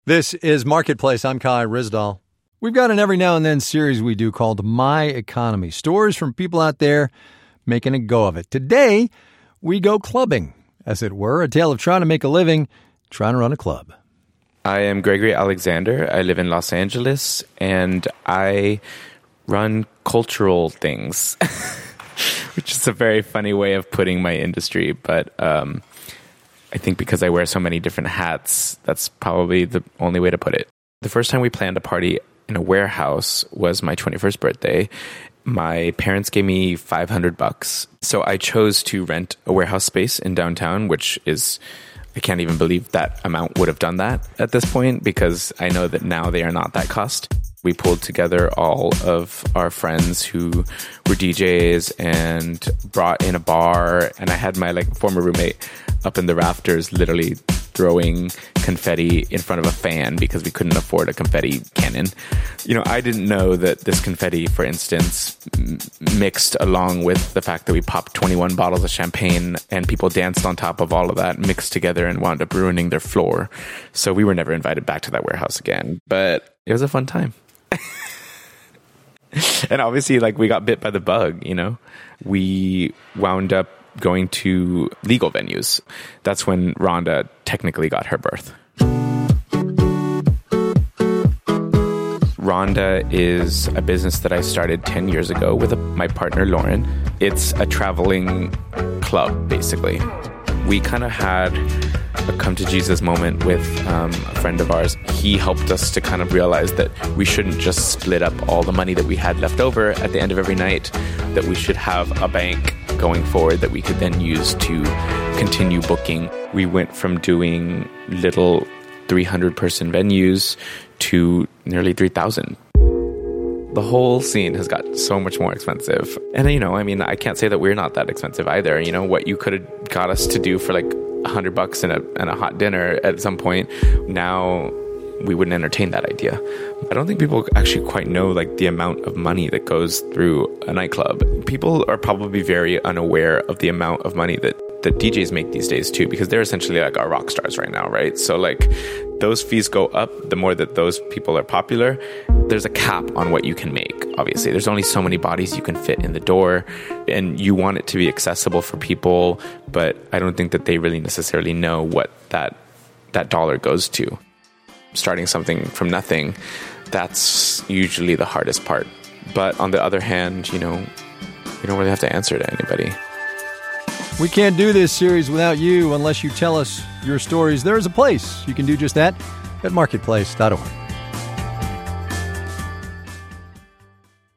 This is Marketplace. I'm Kai Ryssdal. We've got an every now and then series we do called My Economy. Stories from people out there making a go of it. Today, we go clubbing, as it were. A tale of trying to make a living, trying to run a club. I am Gregory Alexander. I live in Los Angeles, and I run cultural things, which is a very funny way of putting my industry, but I think because I wear so many different hats, that's probably the only way to put it. The first time we planned a party in a warehouse was my 21st birthday. My parents gave me $500. So I chose to rent a warehouse space in downtown, which is, I can't even believe that amount would have done that at this point, because I know that now they are not that cost. We pulled together all of our friends who were DJs and brought in a bar. And I had my former roommate up in the rafters literally throwing confetti in front of a fan because we couldn't afford a confetti cannon. You know, I didn't know that this confetti, for instance, mixed along with the fact that we popped 21 bottles of champagne and people danced on top of all of that, mixed together and wound up ruining their floor. So we were never invited back to that warehouse again. But it was a fun time. And obviously, we got bit by the bug, you know. We wound up going to legal venues. That's when Rhonda technically got her birth. Rhonda is a business that I started 10 years ago with my partner, Lauren. It's a traveling club, basically. We kind of had a come to Jesus moment with a friend of ours. He helped us to kind of realize that we shouldn't just split up all the money that we had left over at the end of every night, that we should have a bank going forward that we could then use to continue booking. We went from doing little 300-person venues to nearly 3,000. The whole scene has got so much more expensive. And, you know, I mean, I can't say that we're not that expensive either. You know, what you could have got us to do for $100 and a hot dinner at some point, now we wouldn't entertain that idea. I don't think people actually quite know the amount of money that goes through a nightclub. People are probably very unaware of the amount of money that DJs make these days too, because they're essentially our rock stars right now, right? So those fees go up the more that those people are popular. There's a cap on what you can make, obviously. There's only so many bodies you can fit in the door, and you want it to be accessible for people, but I don't think that they really necessarily know what that dollar goes to. Starting something from nothing, that's usually the hardest part. But on the other hand, you know, you don't really have to answer to anybody. We can't do this series without you unless you tell us your stories. There is a place you can do just that at marketplace.org.